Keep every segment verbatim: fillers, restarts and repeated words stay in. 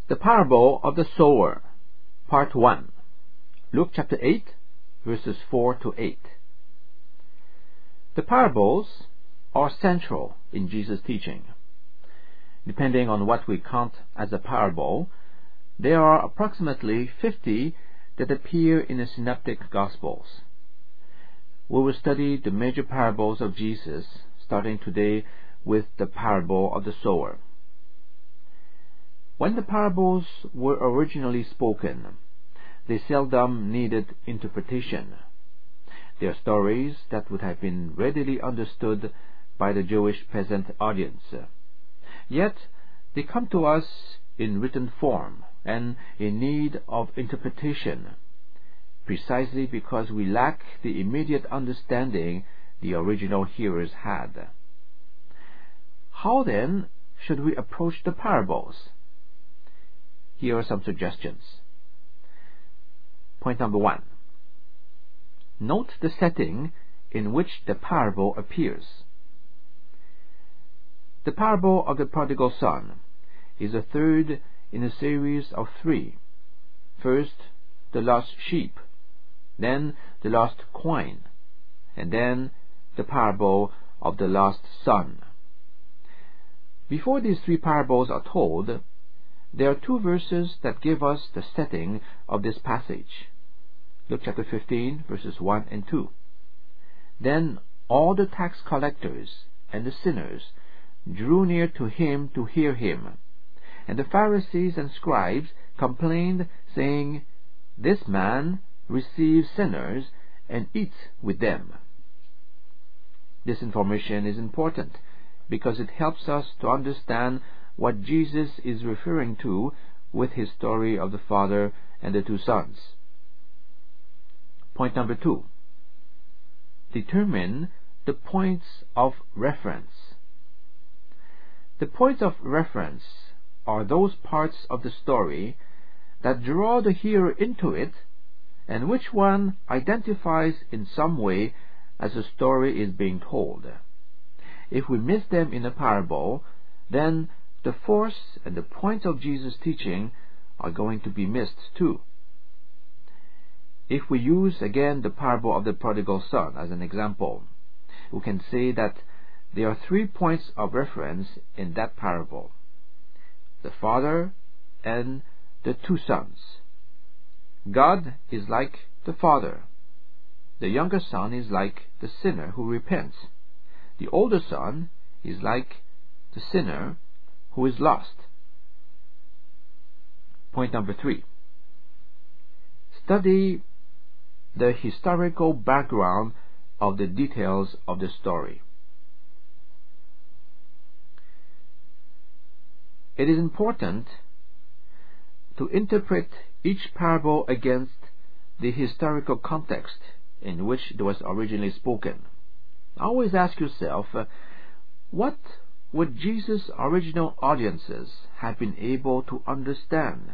The Parable of the Sower, Part one. Luke chapter eight, verses four to eight. The parables are central in Jesus' teaching. Depending on what we count as a parable, there are approximately fifty that appear in the Synoptic Gospels. We will study the major parables of Jesus, starting today with the parable of the sower. When the parables were originally spoken, they seldom needed interpretation. They are stories that would have been readily understood by the Jewish peasant audience. Yet, they come to us in written form and in need of interpretation, precisely because we lack the immediate understanding the original hearers had. How then should we approach the parables? Here are some suggestions. Point number one. Note the setting in which the parable appears. The parable of the prodigal son is the third in a series of three. First, the lost sheep, then the lost coin, and then the parable of the lost son. Before these three parables are told, there are two verses that give us the setting of this passage. Luke chapter fifteen, verses one and two. Then all the tax collectors and the sinners drew near to him to hear him. And the Pharisees and scribes complained, saying, This man receives sinners and eats with them. This information is important because it helps us to understand what Jesus is referring to with his story of the father and the two sons. Point number two. Determine the points of reference. The points of reference are those parts of the story that draw the hearer into it and which one identifies in some way as the story is being told. If we miss them in a parable, then the force and the point of Jesus' teaching are going to be missed too. If we use again the parable of the prodigal son as an example, we can say that there are three points of reference in that parable: the father and the two sons. God is like the father. The younger son is like the sinner who repents. The older son is like the sinner who is lost. Point number three. Study the historical background of the details of the story. It is important to interpret each parable against the historical context in which it was originally spoken. Always ask yourself, uh, what would Jesus' original audiences have been able to understand?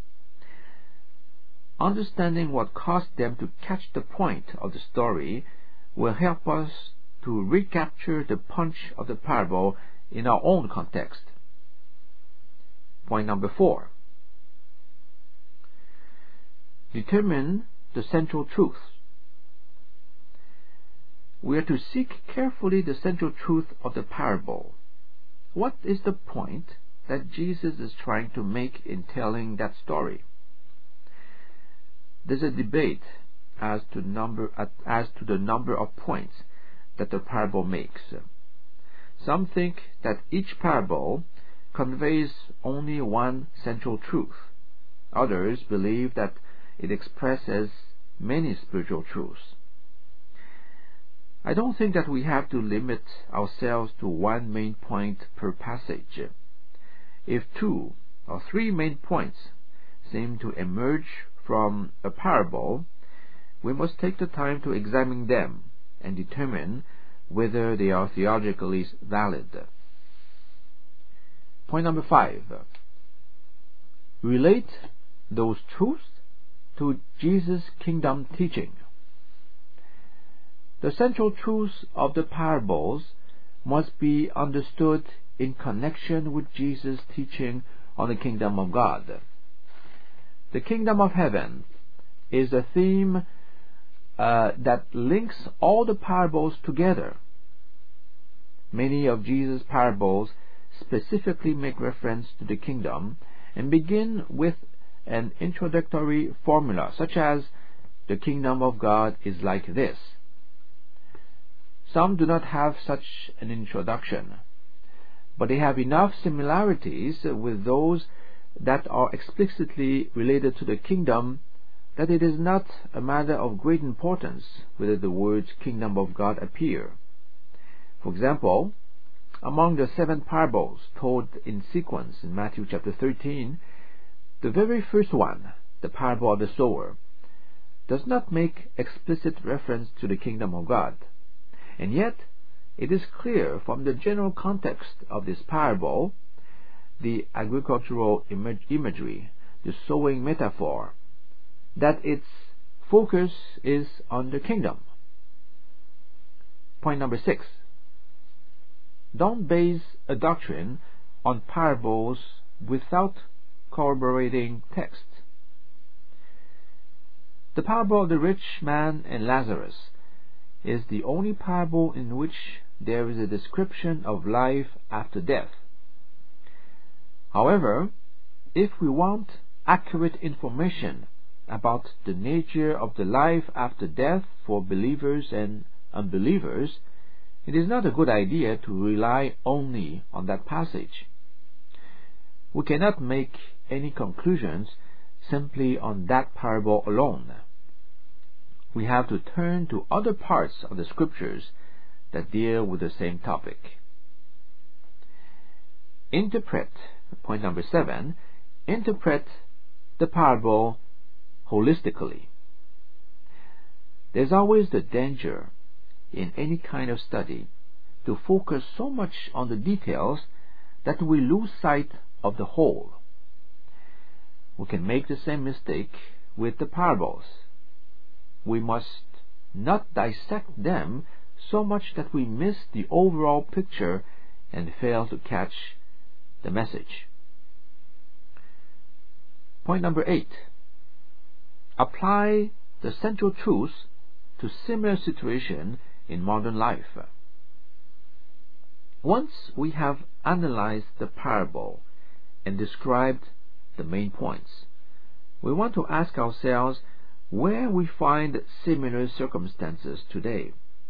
Understanding what caused them to catch the point of the story will help us to recapture the punch of the parable in our own context. Point number four. Determine the central truth. We are to seek carefully the central truth of the parable. What is the point that Jesus is trying to make in telling that story? There's a debate as to number as to the number of points that the parable makes. Some think that each parable conveys only one central truth. Others believe that it expresses many spiritual truths. I don't think that we have to limit ourselves to one main point per passage. If two or three main points seem to emerge from a parable, we must take the time to examine them and determine whether they are theologically valid. Point number five. Relate those truths to Jesus' kingdom teaching. The central truths of the parables must be understood in connection with Jesus' teaching on the kingdom of God. The kingdom of heaven is a theme uh, that links all the parables together. Many of Jesus' parables specifically make reference to the kingdom and begin with an introductory formula, such as, "The kingdom of God is like this." Some do not have such an introduction, but they have enough similarities with those that are explicitly related to the kingdom that it is not a matter of great importance whether the words kingdom of God appear. For example, among the seven parables told in sequence in Matthew chapter thirteen, the very first one, the parable of the sower, does not make explicit reference to the kingdom of God. And yet, it is clear from the general context of this parable, the agricultural imag imagery, the sowing metaphor, that its focus is on the kingdom. Point number six. Don't base a doctrine on parables without corroborating text. The parable of the rich man and Lazarus is the only parable in which there is a description of life after death. However, if we want accurate information about the nature of the life after death for believers and unbelievers, it is not a good idea to rely only on that passage. We cannot make any conclusions simply on that parable alone. We have to turn to other parts of the scriptures that deal with the same topic. Interpret, point number seven, interpret the parable holistically. There's always the danger in any kind of study to focus so much on the details that we lose sight of the whole. We can make the same mistake with the parables. We must not dissect them so much that we miss the overall picture and fail to catch the message. Point number eight. Apply the central truths to similar situation in modern life. Once we have analyzed the parable and described the main points, we want to ask ourselves where we find similar circumstances today.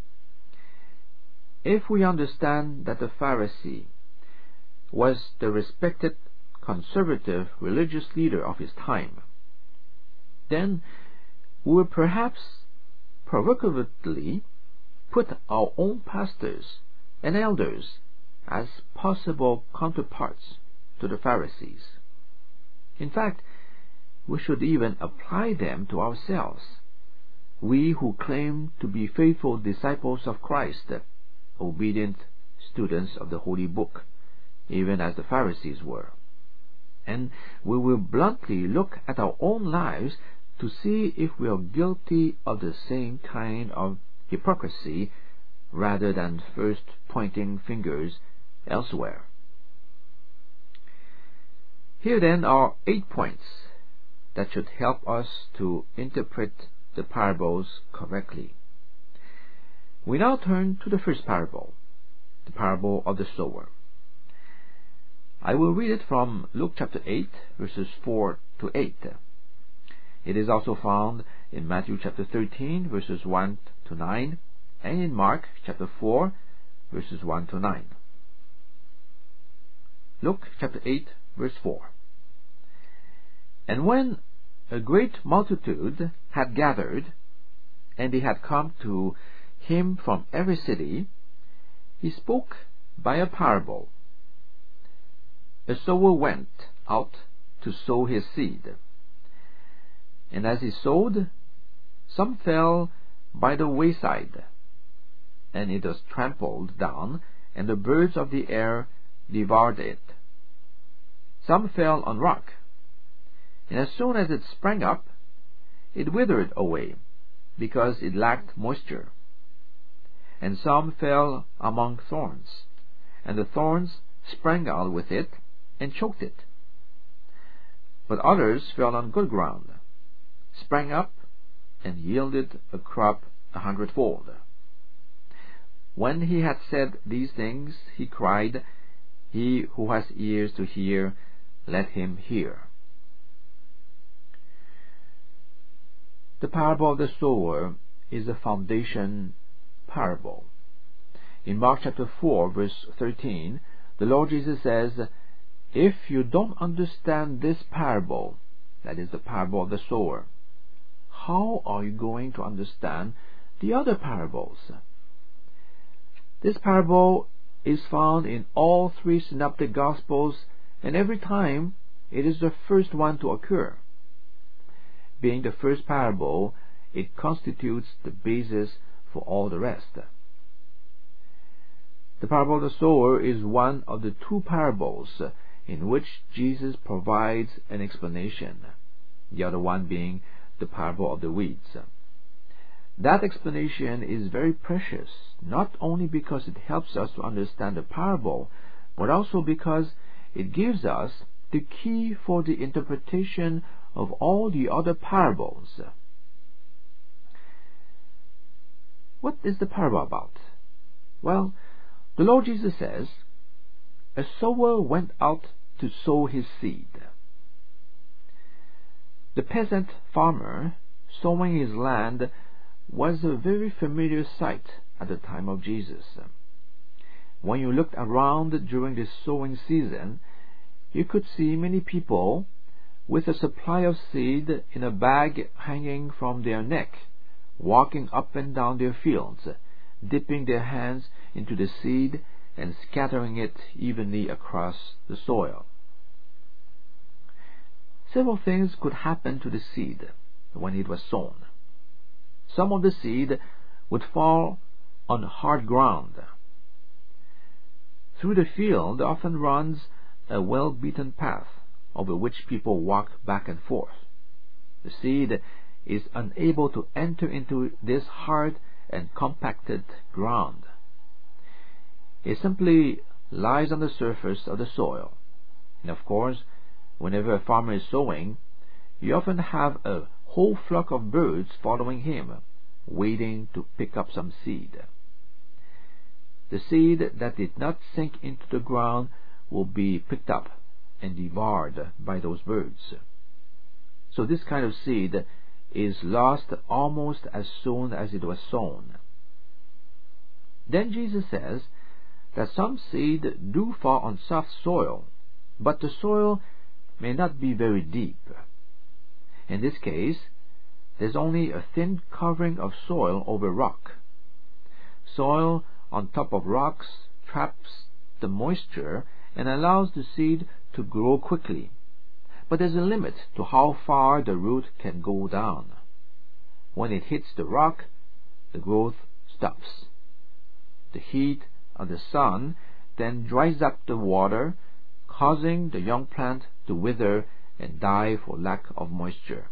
If we understand that the Pharisee was the respected conservative religious leader of his time, then we will perhaps provocatively put our own pastors and elders as possible counterparts to the Pharisees. In fact, we should even apply them to ourselves, we who claim to be faithful disciples of Christ, obedient students of the Holy Book, even as the Pharisees were. And we will bluntly look at our own lives to see if we are guilty of the same kind of hypocrisy, rather than first pointing fingers elsewhere. Here then are eight points that should help us to interpret the parables correctly. We now turn to the first parable, the parable of the sower. I will read it from Luke chapter eight, verses four to eight. It is also found in Matthew chapter thirteen, verses one to nine, and in Mark chapter four, verses one to nine. Luke chapter eight, verse four. And when a great multitude had gathered, and they had come to him from every city, he spoke by a parable. A sower went out to sow his seed. And as he sowed, some fell by the wayside, and it was trampled down, and the birds of the air devoured it. Some fell on rock, and as soon as it sprang up, it withered away, because it lacked moisture. And some fell among thorns, and the thorns sprang out with it and choked it. But others fell on good ground, sprang up, and yielded a crop a hundredfold. When he had said these things, he cried, He who has ears to hear, let him hear. The parable of the sower is a foundation parable. In Mark chapter four, verse thirteen, the Lord Jesus says, If you don't understand this parable, that is the parable of the sower, how are you going to understand the other parables? This parable is found in all three synoptic Gospels, and every time it is the first one to occur. Being the first parable, it constitutes the basis for all the rest. The parable of the sower is one of the two parables in which Jesus provides an explanation, the other one being the parable of the weeds. That explanation is very precious, not only because it helps us to understand the parable, but also because it gives us the key for the interpretation of all the other parables. What is the parable about? Well, the Lord Jesus says, A sower went out to sow his seed. The peasant farmer sowing his land was a very familiar sight at the time of Jesus. When you looked around during the sowing season, you could see many people with a supply of seed in a bag hanging from their neck, walking up and down their fields, dipping their hands into the seed and scattering it evenly across the soil. Several things could happen to the seed when it was sown. Some of the seed would fall on hard ground. Through the field often runs a well-beaten path over which people walk back and forth. The seed is unable to enter into this hard and compacted ground. It simply lies on the surface of the soil. And of course, whenever a farmer is sowing, you often have a whole flock of birds following him, waiting to pick up some seed. The seed that did not sink into the ground will be picked up and devoured by those birds. So this kind of seed is lost almost as soon as it was sown. Then Jesus says that some seed do fall on soft soil, but the soil may not be very deep. In this case, there's only a thin covering of soil over rock. Soil on top of rocks traps the moisture and allows the seed to grow quickly. But there's a limit to how far the root can go down. When it hits the rock, the growth stops. The heat of the sun then dries up the water, causing the young plant to wither and die for lack of moisture.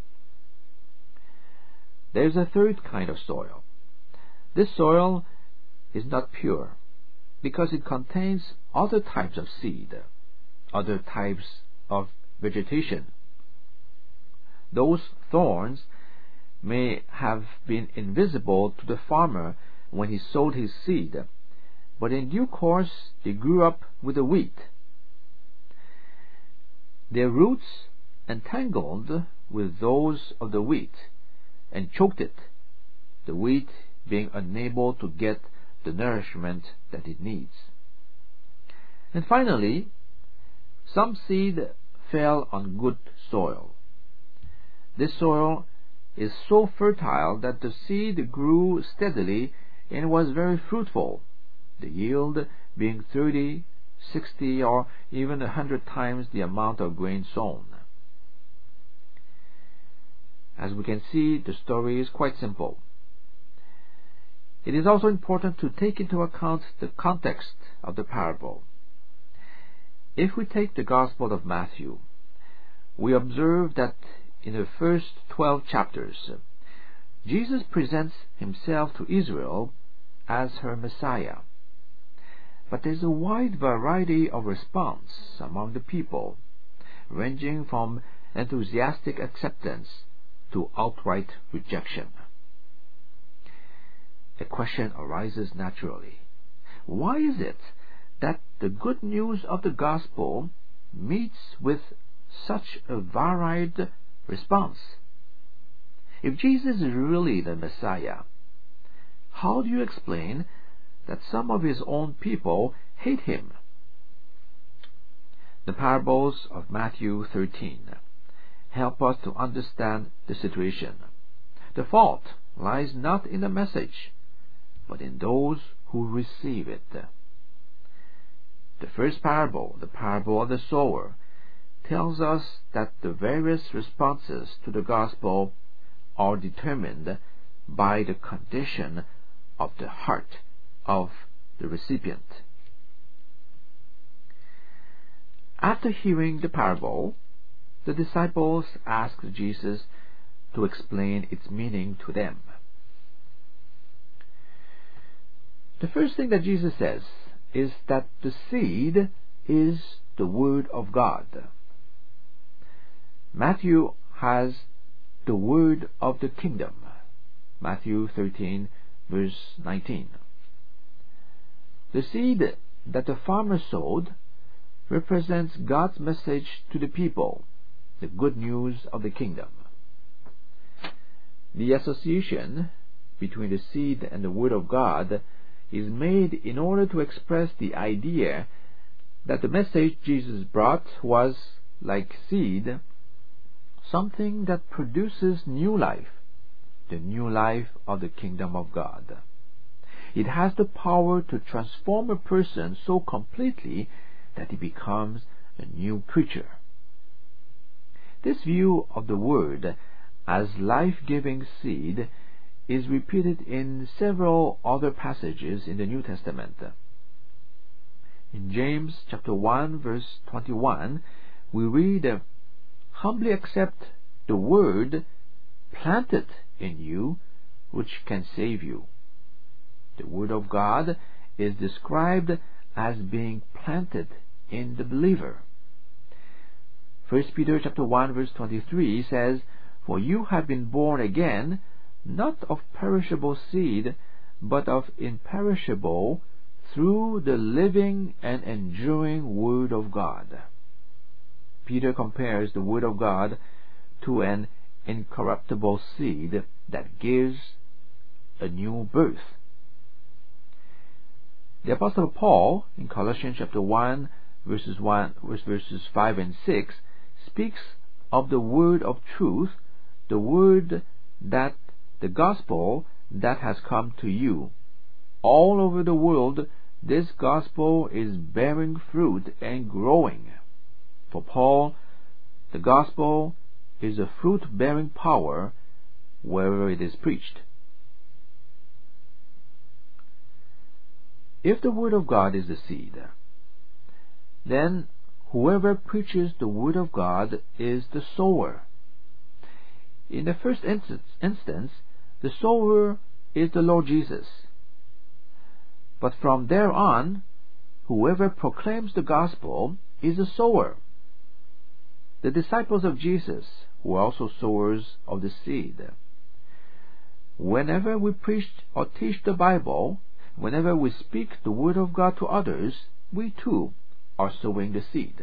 There is a third kind of soil. This soil is not pure because it contains other types of seed, other types of vegetation. Those thorns may have been invisible to the farmer when he sowed his seed, but in due course they grew up with the wheat. Their roots entangled with those of the wheat and choked it, the wheat being unable to get the nourishment that it needs. And finally, some seed fell on good soil. This soil is so fertile that the seed grew steadily and was very fruitful, the yield being thirty, sixty, or even a hundred times the amount of grain sown. As we can see, the story is quite simple. It is also important to take into account the context of the parable. If we take the Gospel of Matthew, we observe that in the first twelve chapters, Jesus presents himself to Israel as her Messiah. But there's a wide variety of response among the people, ranging from enthusiastic acceptance to outright rejection. A question arises naturally. Why is it that the good news of the gospel meets with such a varied response? If Jesus is really the Messiah, how do you explain that some of his own people hate him? The parables of Matthew thirteen help us to understand the situation. The fault lies not in the message, but in those who receive it. The first parable, the parable of the sower, tells us that the various responses to the gospel are determined by the condition of the heart of the recipient. After hearing the parable, the disciples asked Jesus to explain its meaning to them. The first thing that Jesus says is that the seed is the Word of God. Matthew has the Word of the Kingdom. Matthew thirteen, verse nineteen. The seed that the farmer sowed represents God's message to the people, the good news of the kingdom. The association between the seed and the Word of God is made in order to express the idea that the message Jesus brought was, like seed, something that produces new life, the new life of the kingdom of God. It has the power to transform a person so completely that he becomes a new creature. This view of the Word as life-giving seed is repeated in several other passages in the New Testament. In James chapter one, verse twenty-one, we read, "Humbly accept the word planted in you, which can save you." The Word of God is described as being planted in the believer. First Peter chapter one, verse twenty-three says, "For you have been born again, not of perishable seed, but of imperishable, through the living and enduring Word of God." Peter compares the Word of God to an incorruptible seed that gives a new birth. The Apostle Paul, in Colossians chapter one, verses one, verses five and six, speaks of the word of truth, the word that the gospel that has come to you. All over the world, this gospel is bearing fruit and growing. For Paul, the gospel is a fruit-bearing power wherever it is preached. If the Word of God is the seed, then whoever preaches the Word of God is the sower. In the first instance, instance, the sower is the Lord Jesus. But from there on, whoever proclaims the gospel is a sower. The disciples of Jesus were also sowers of the seed. Whenever we preach or teach the Bible, whenever we speak the Word of God to others, we too are sowing the seed.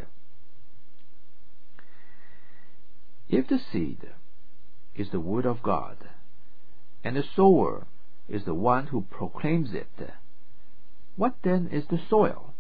If the seed is the Word of God, and the sower is the one who proclaims it, what then is the soil?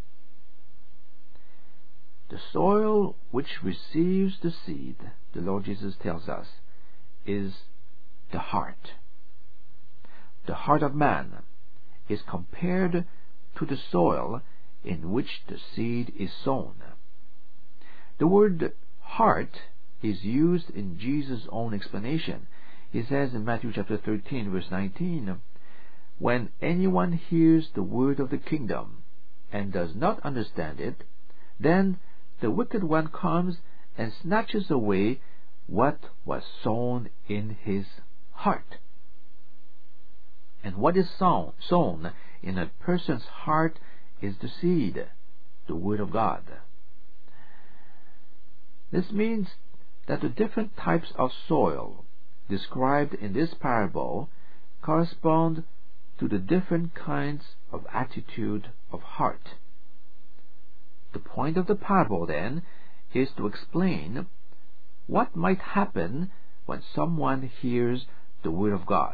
The soil which receives the seed, the Lord Jesus tells us, is the heart. The heart of man is compared to the soil in which the seed is sown. The word heart is used in Jesus' own explanation. He says in Matthew chapter thirteen, verse nineteen, "When anyone hears the word of the kingdom and does not understand it, then the wicked one comes and snatches away what was sown in his heart." And what is sown, sown in a person's heart is the seed, the Word of God. This means that the different types of soil described in this parable correspond to the different kinds of attitude of heart. The point of the parable, then, is to explain what might happen when someone hears the Word of God.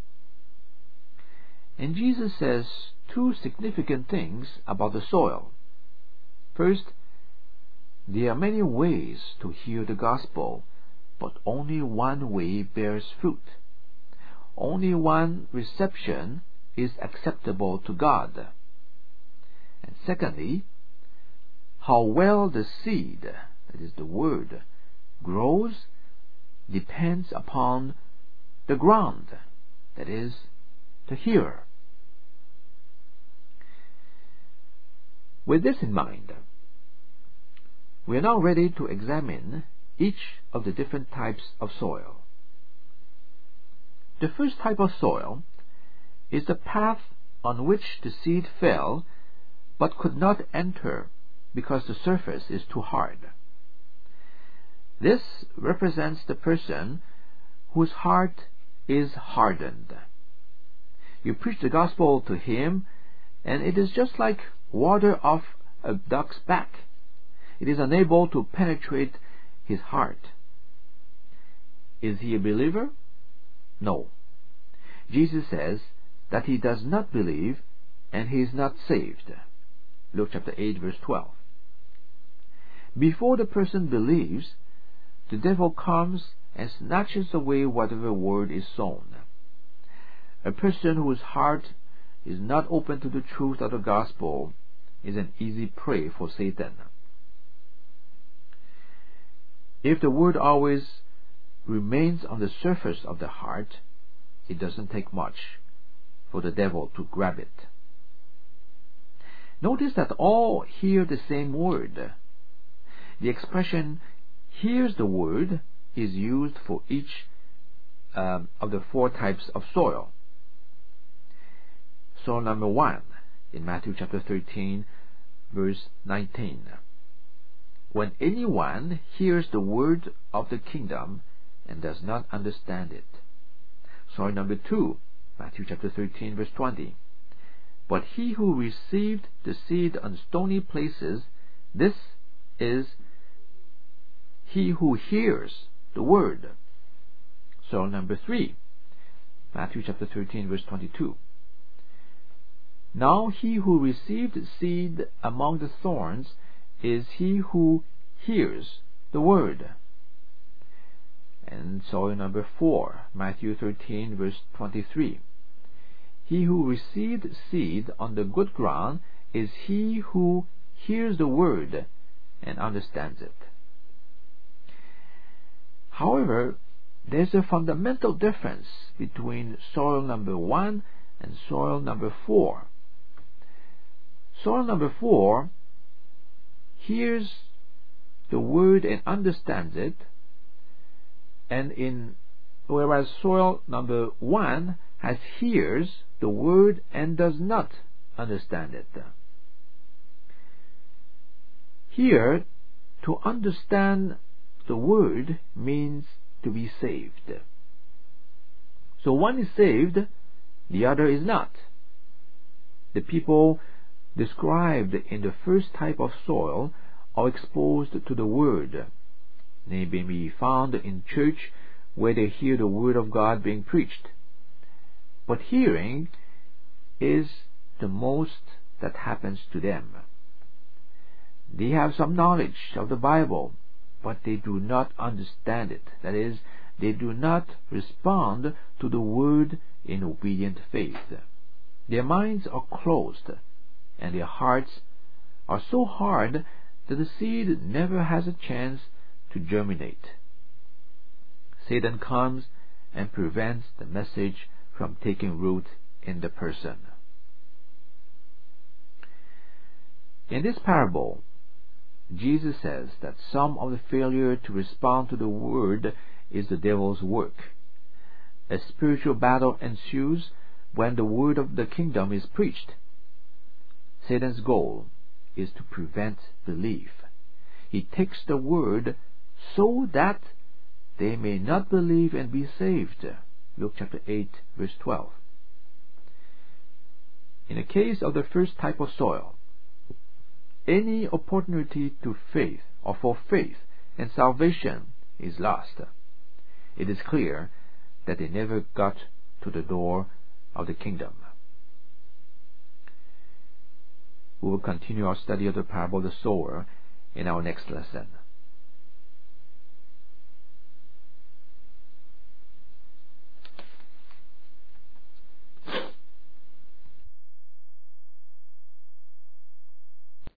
And Jesus says two significant things about the soil. First, there are many ways to hear the gospel, but only one way bears fruit. Only one reception is acceptable to God. And secondly, how well the seed, that is the word, grows depends upon the ground, that is, the hearer. With this in mind, we are now ready to examine each of the different types of soil. The first type of soil is the path on which the seed fell but could not enter because the surface is too hard. This represents the person whose heart is hardened. You preach the gospel to him, and it is just like water off a duck's back. It is unable to penetrate his heart. Is he a believer? No. Jesus says that he does not believe and he is not saved. Luke chapter eight verse twelve. Before the person believes, the devil comes and snatches away whatever word is sown. A person whose heart is not open to the truth of the gospel is an easy prey for Satan. If the word always remains on the surface of the heart, it doesn't take much for the devil to grab it. Notice that all hear the same word. The expression hears the word is used for each um, of the four types of soil. Soil number one in Matthew chapter thirteen verse nineteen. When anyone hears the word of the kingdom and does not understand it. Soil number two, Matthew chapter thirteen verse twenty. But he who received the seed on stony places, this is he who hears the word. Soil number three, Matthew chapter thirteen verse twenty-two. Now he who received seed among the thorns is he who hears the word. And soil number four, Matthew thirteen verse twenty-three. He who received seed on the good ground is he who hears the word and understands it. However, there's a fundamental difference between soil number one and soil number four. Soil number four hears the word and understands it, and in whereas soil number one has hears the word and does not understand it. Here, to understand the word means to be saved. So one is saved, the other is not. The people described in the first type of soil are exposed to the word. They may be found in church where they hear the word of God being preached. But hearing is the most that happens to them. They have some knowledge of the Bible, but they do not understand it. That is, they do not respond to the word in obedient faith. Their minds are closed, and their hearts are so hard that the seed never has a chance to germinate. Satan comes and prevents the message from taking root in the person. In this parable, Jesus says that some of the failure to respond to the word is the devil's work. A spiritual battle ensues when the word of the kingdom is preached. Satan's goal is to prevent belief. He takes the word so that they may not believe and be saved. Luke chapter eight, verse twelve. In the case of the first type of soil, any opportunity to faith or for faith and salvation is lost. It is clear that they never got to the door of the kingdom. We will continue our study of the parable of the sower in our next lesson.